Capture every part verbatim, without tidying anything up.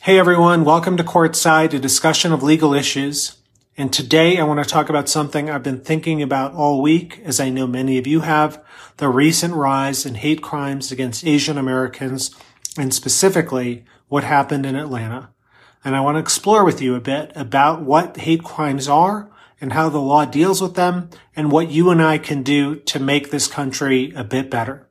Hey everyone, welcome to Courtside, a discussion of legal issues. And today I want to talk about something I've been thinking about all week, as I know many of you have, the recent rise in hate crimes against Asian Americans, and specifically what happened in Atlanta. And I want to explore with you a bit about what hate crimes are and how the law deals with them and what you and I can do to make this country a bit better.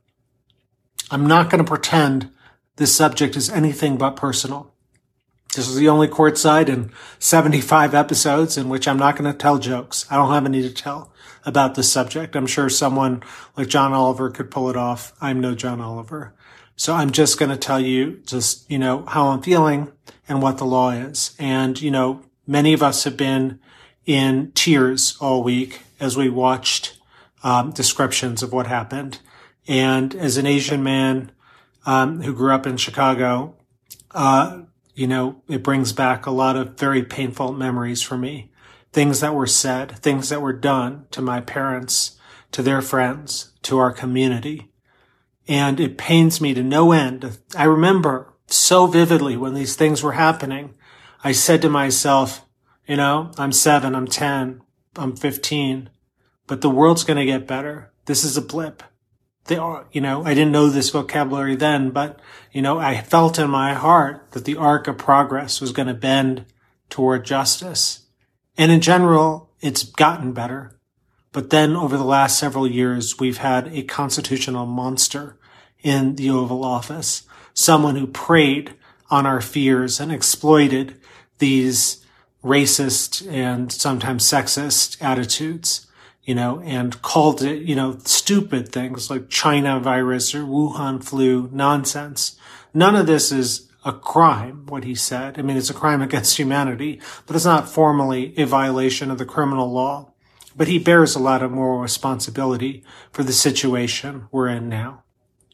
I'm not going to pretend this subject is anything but personal. This is the only Courtside in seventy-five episodes in which I'm not going to tell jokes. I don't have any to tell about this subject. I'm sure someone like John Oliver could pull it off. I'm no John Oliver. So I'm just going to tell you just, you know, how I'm feeling and what the law is. And, you know, many of us have been in tears all week as we watched um, descriptions of what happened. And as an Asian man um, who grew up in Chicago, uh, you know, it brings back a lot of very painful memories for me. Things that were said, things that were done to my parents, to their friends, to our community. And it pains me to no end. I remember so vividly when these things were happening, I said to myself, you know, I'm seven, I'm ten, I'm fifteen, but the world's going to get better. This is a blip. They are, you know, I didn't know this vocabulary then, but, you know, I felt in my heart that the arc of progress was going to bend toward justice. And in general, it's gotten better. But then over the last several years, we've had a constitutional monster in the Oval Office, someone who preyed on our fears and exploited these racist and sometimes sexist attitudes. You know, and called it, you know, stupid things like China virus or Wuhan flu nonsense. None of this is a crime, what he said. I mean, it's a crime against humanity, but it's not formally a violation of the criminal law. But he bears a lot of moral responsibility for the situation we're in now.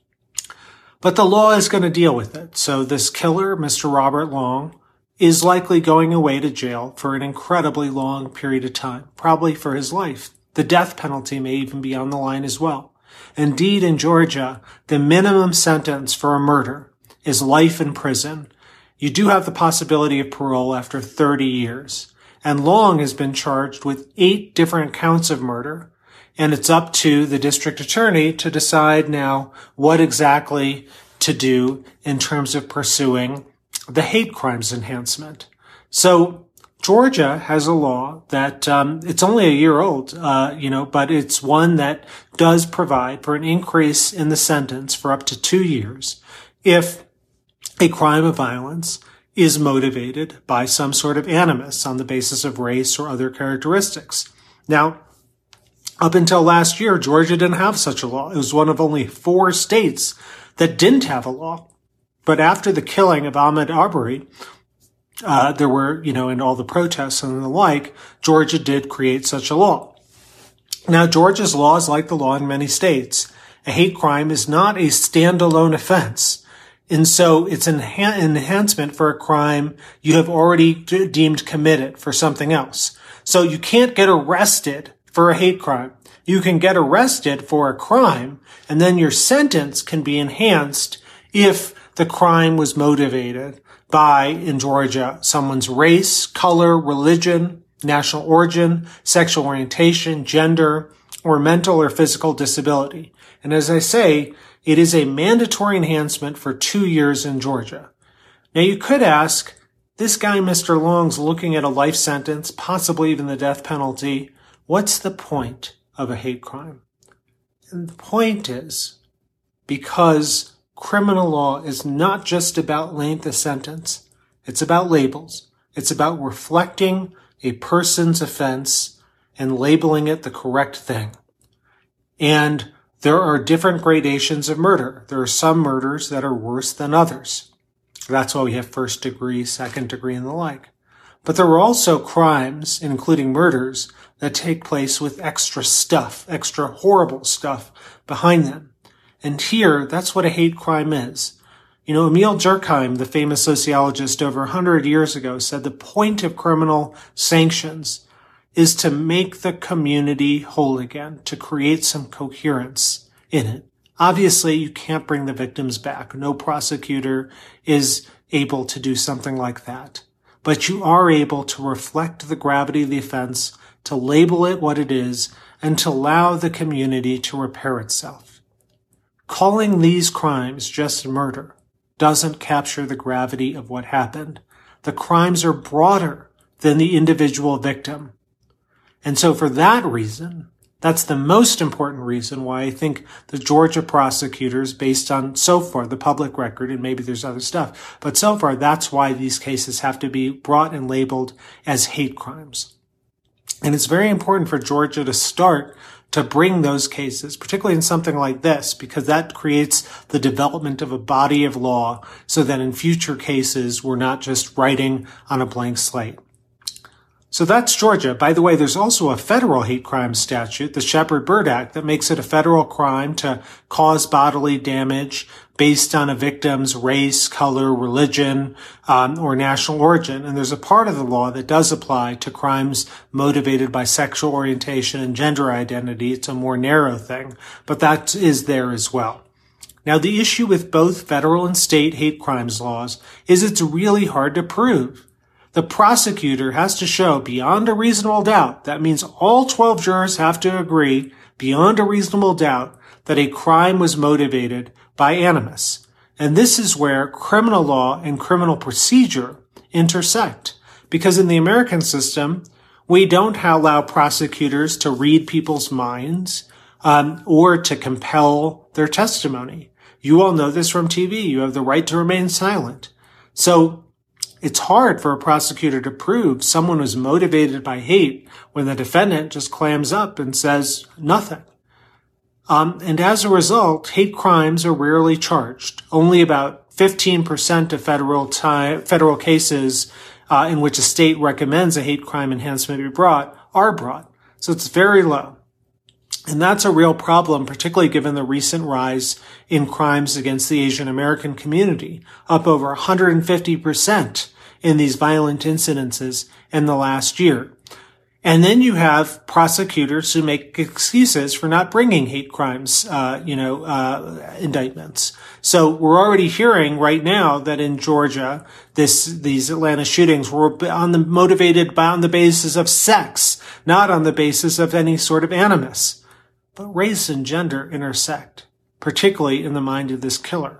But the law is going to deal with it. So this killer, Mister Robert Long, is likely going away to jail for an incredibly long period of time, probably for his life. The death penalty may even be on the line as well. Indeed, in Georgia, the minimum sentence for a murder is life in prison. You do have the possibility of parole after thirty years. And Long has been charged with eight different counts of murder. And it's up to the district attorney to decide now what exactly to do in terms of pursuing the hate crimes enhancement. So Georgia has a law that um, it's only a year old, uh, you know, but it's one that does provide for an increase in the sentence for up to two years if a crime of violence is motivated by some sort of animus on the basis of race or other characteristics. Now, up until last year, Georgia didn't have such a law. It was one of only four states that didn't have a law. But after the killing of Ahmaud Arbery, Uh, there were, you know, and all the protests and the like, Georgia did create such a law. Now, Georgia's law is like the law in many states. A hate crime is not a standalone offense. And so it's an enha- enhancement for a crime you have already d- deemed committed for something else. So you can't get arrested for a hate crime. You can get arrested for a crime, and then your sentence can be enhanced if the crime was motivated by, in Georgia, someone's race, color, religion, national origin, sexual orientation, gender, or mental or physical disability. And as I say, it is a mandatory enhancement for two years in Georgia. Now you could ask, this guy, Mister Long's looking at a life sentence, possibly even the death penalty. What's the point of a hate crime? And the point is, because criminal law is not just about length of sentence. It's about labels. It's about reflecting a person's offense and labeling it the correct thing. And there are different gradations of murder. There are some murders that are worse than others. That's why we have first degree, second degree, and the like. But there are also crimes, including murders, that take place with extra stuff, extra horrible stuff behind them. And here, that's what a hate crime is. You know, Emil Durkheim, the famous sociologist over one hundred years ago, said the point of criminal sanctions is to make the community whole again, to create some coherence in it. Obviously, you can't bring the victims back. No prosecutor is able to do something like that. But you are able to reflect the gravity of the offense, to label it what it is, and to allow the community to repair itself. Calling these crimes just murder doesn't capture the gravity of what happened. The crimes are broader than the individual victim. And so for that reason, that's the most important reason why I think the Georgia prosecutors, based on so far the public record, and maybe there's other stuff, but so far that's why these cases have to be brought and labeled as hate crimes. And it's very important for Georgia to start to bring those cases, particularly in something like this, because that creates the development of a body of law so that in future cases we're not just writing on a blank slate. So that's Georgia. By the way, there's also a federal hate crime statute, the Shepard-Byrd Act, that makes it a federal crime to cause bodily damage based on a victim's race, color, religion, um, or national origin. And there's a part of the law that does apply to crimes motivated by sexual orientation and gender identity. It's a more narrow thing, but that is there as well. Now, the issue with both federal and state hate crimes laws is it's really hard to prove. The prosecutor has to show beyond a reasonable doubt, that means all twelve jurors have to agree beyond a reasonable doubt that a crime was motivated by animus. And this is where criminal law and criminal procedure intersect. Because in the American system, we don't allow prosecutors to read people's minds um, or to compel their testimony. You all know this from T V. You have the right to remain silent. So it's hard for a prosecutor to prove someone was motivated by hate when the defendant just clams up and says nothing. Um, and as a result, hate crimes are rarely charged. Only about fifteen percent of federal time, federal cases uh, in which a state recommends a hate crime enhancement be brought are brought. So it's very low. And that's a real problem, particularly given the recent rise in crimes against the Asian American community, up over one hundred fifty percent in these violent incidences in the last year. And then you have prosecutors who make excuses for not bringing hate crimes, uh, you know, uh, indictments. So we're already hearing right now that in Georgia, this, these Atlanta shootings were on the motivated by on the basis of sex, not on the basis of any sort of animus. But race and gender intersect, particularly in the mind of this killer.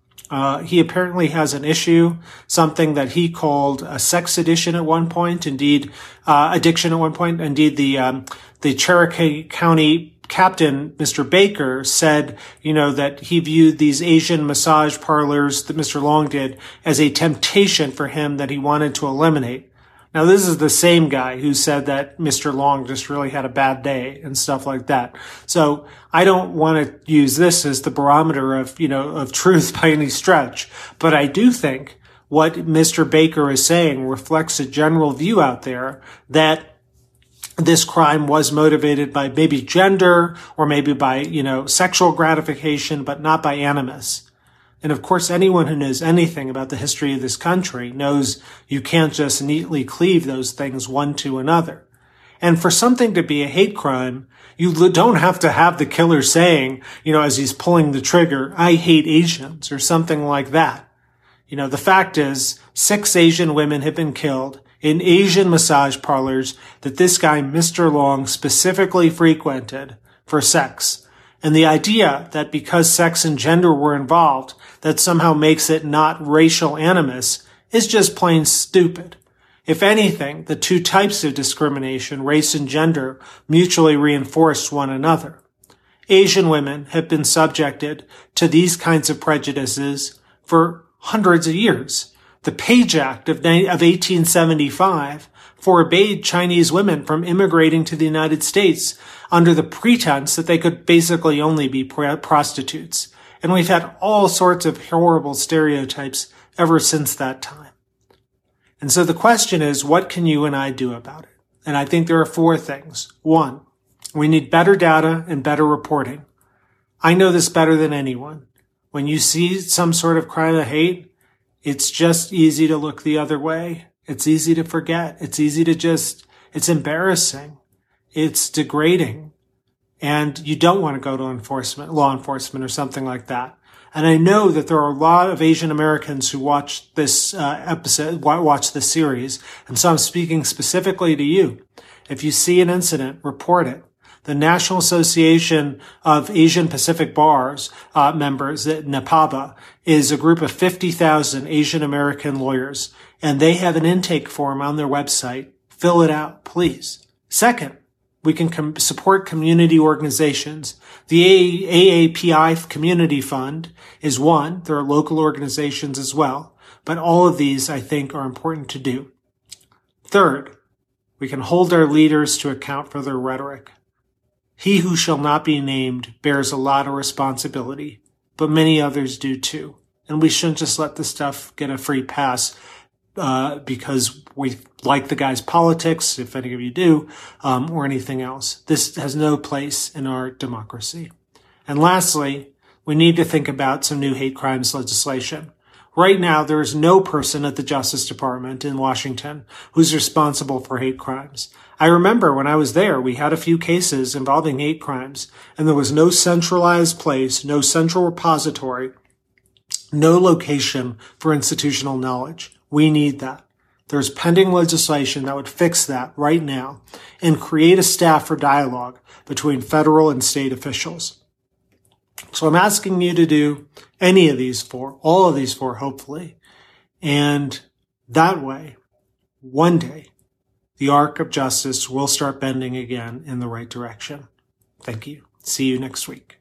Uh, he apparently has an issue, something that he called a sex addiction at one point, indeed, uh, addiction at one point. Indeed, the, um, the Cherokee County captain, Mister Baker, said, you know, that he viewed these Asian massage parlors that Mister Long did as a temptation for him that he wanted to eliminate. Now, this is the same guy who said that Mister Long just really had a bad day and stuff like that. So I don't want to use this as the barometer of, you know, of truth by any stretch. But I do think what Mister Baker is saying reflects a general view out there that this crime was motivated by maybe gender or maybe by, you know, sexual gratification, but not by animus. And of course, anyone who knows anything about the history of this country knows you can't just neatly cleave those things one to another. And for something to be a hate crime, you don't have to have the killer saying, you know, as he's pulling the trigger, I hate Asians or something like that. You know, the fact is six Asian women have been killed in Asian massage parlors that this guy, Mister Long, specifically frequented for sex. And the idea that because sex and gender were involved, that somehow makes it not racial animus is just plain stupid. If anything, the two types of discrimination, race and gender, mutually reinforce one another. Asian women have been subjected to these kinds of prejudices for hundreds of years. The Page Act of eighteen seventy-five forbade Chinese women from immigrating to the United States under the pretense that they could basically only be prostitutes. And we've had all sorts of horrible stereotypes ever since that time. And so the question is, what can you and I do about it? And I think there are four things. One, we need better data and better reporting. I know this better than anyone. When you see some sort of crime of hate, it's just easy to look the other way. It's easy to forget. It's easy to just, it's embarrassing. It's degrading. And you don't want to go to enforcement, law enforcement or something like that. And I know that there are a lot of Asian Americans who watch this uh, episode, watch this series. And so I'm speaking specifically to you. If you see an incident, report it. The National Association of Asian Pacific Bars uh, members, NAPABA, is a group of fifty thousand Asian American lawyers, and they have an intake form on their website. Fill it out, please. Second, we can com- support community organizations. The A A P I Community Fund is one. There are local organizations as well. But all of these, I think, are important to do. Third, we can hold our leaders to account for their rhetoric. He who shall not be named bears a lot of responsibility, but many others do too. And we shouldn't just let this stuff get a free pass uh, because we like the guy's politics, if any of you do, um, or anything else. This has no place in our democracy. And lastly, we need to think about some new hate crimes legislation. Right now, there is no person at the Justice Department in Washington who's responsible for hate crimes. I remember when I was there, we had a few cases involving hate crimes, and there was no centralized place, no central repository, no location for institutional knowledge. We need that. There's pending legislation that would fix that right now and create a staff for dialogue between federal and state officials. So I'm asking you to do any of these four, all of these four, hopefully. And that way, one day, the arc of justice will start bending again in the right direction. Thank you. See you next week.